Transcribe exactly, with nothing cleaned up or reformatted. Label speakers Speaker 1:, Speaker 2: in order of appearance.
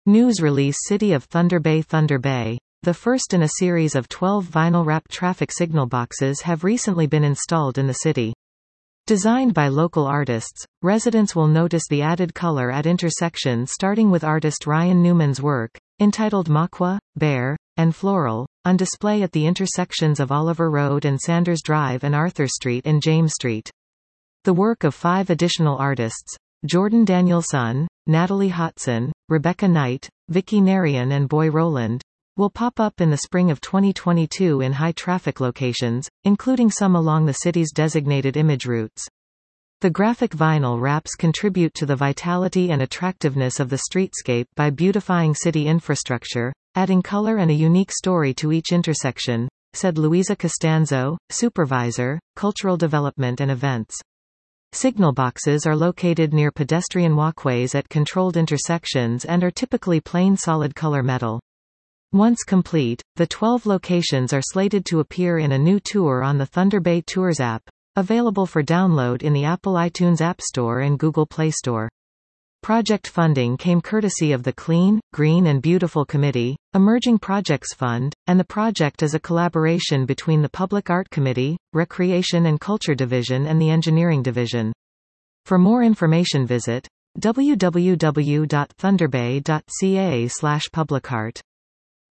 Speaker 1: News release City of Thunder Bay Thunder Bay, the first in a series of twelve vinyl-wrapped traffic signal boxes have recently been installed in the city. Designed by local artists, residents will notice the added color at intersections starting with artist Ryan Newman's work, entitled Maqua, Bear, and Floral, on display at the intersections of Oliver Road and Sanders Drive and Arthur Street and James Street. The work of five additional artists, Jordan Danielson, Natalie Hodson, Rebecca Knight, Vicky Narian and Boy Roland, will pop up in the spring of twenty twenty-two in high-traffic locations, including some along the city's designated image routes. The graphic vinyl wraps contribute to the vitality and attractiveness of the streetscape by beautifying city infrastructure, adding color and a unique story to each intersection, said Luisa Costanzo, Supervisor, Cultural Development and Events. Signal boxes are located near pedestrian walkways at controlled intersections and are typically plain solid color metal. Once complete, the twelve locations are slated to appear in a new tour on the Thunder Bay Tours app, available for download in the Apple iTunes App Store and Google Play Store. Project funding came courtesy of the Clean, Green and Beautiful Committee, Emerging Projects Fund, and the project is a collaboration between the Public Art Committee, Recreation and Culture Division and the Engineering Division. For more information visit w w w dot thunderbay dot c a slash publicart.